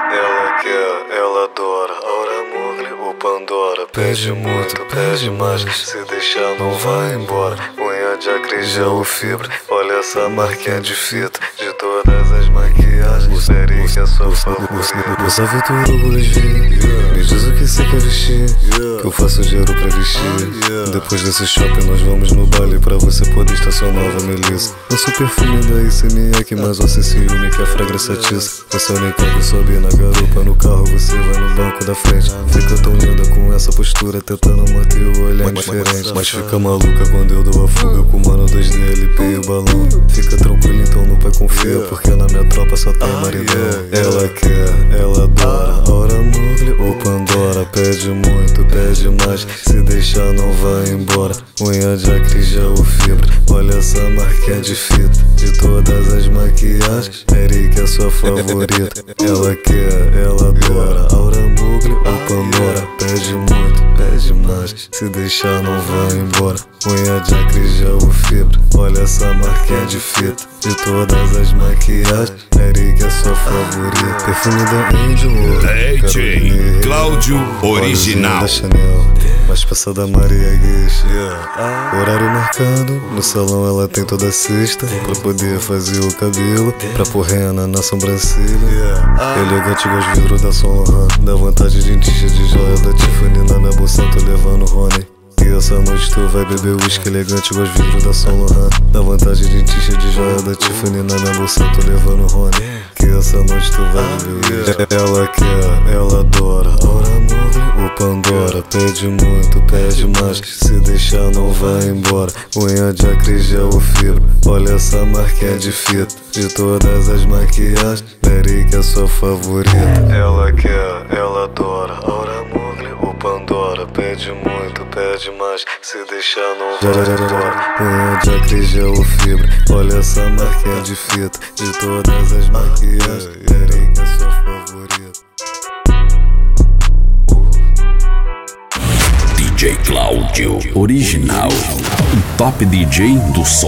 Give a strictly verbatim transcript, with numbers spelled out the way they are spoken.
Ela quer, ela adora. Aura Mugli ou Pandora. Pede muito, pede mais. Se deixar não vai embora. Unha de acrígena ou fibra. Olha essa marquinha de fita. De todas as maquiagens, série que é sua favorita. Você viu tudo orgulho de Me diz o que você quer vestir, que eu faço dinheiro pra vestir. Depois desse shopping nós vamos no baile pra você poder estacionar nova Melissa. Eu sou perfume da I C M E, mas você ciúme que a fragrância atiça. Você nem pode subir na garupa, no carro você vai no banco da frente. Fica tão linda com essa postura, tentando manter o olhar diferente. Mas fica maluca quando eu dou a fuga com o mano dois D L P e o balão. Fica tranquilo então não vai confiar, porque na minha tropa só tem maridão. Ela quer, ela adora. Aura Mugli ou Pandora. Pede muito, pede mais. Se deixar não vai embora. Unha de acrígena ou fibra. Olha essa marquinha de fita. De todas as maquiagens, Mary que é sua favorita. Ela quer, ela adora. Aura Mugli ou Pandora. Pede muito, pede mais. Se deixar não vai embora. Unha de acrígena ou fibra. Olha essa marquinha de fita. De todas as maquiagens, Mary que é sua favorita. Perfume da Angel, D J Cláudio Original. Da Chanel, mais peça da Maria Gueixa. Horário marcado, no salão ela tem toda sexta. Pra poder fazer o cabelo, pra pôr rena na sobrancelha. Elegante igual os vidros da Saint Laurent. Dá vontade de encher de joia da Tiffany. Na minha bolsa tô levando Rony. E essa noite tu vai beber whisky elegante igual os vidros da Saint Laurent. Dá vontade de encher de joia da Tiffany. Na minha bolsa tô levando Rony. Que essa noite tu vai beber whisky. Ela quer, ela adora. Aura Mugli ou Pandora. Pede muito, pede mais. Se deixar não vai embora. Unha de acrígena ou fibra. Olha essa marquinha de fita. De todas as maquiagens, Mary que é sua favorita. Ela quer, ela adora. Aura Mugli ou Pandora. Pede muito, pede mais. Se deixar não vai embora. Unha de acrígena ou fibra. Olha essa marquinha de fita. De todas as maquiagens, Mary que é sua favorita. D J Cláudio Original, o top D J do som.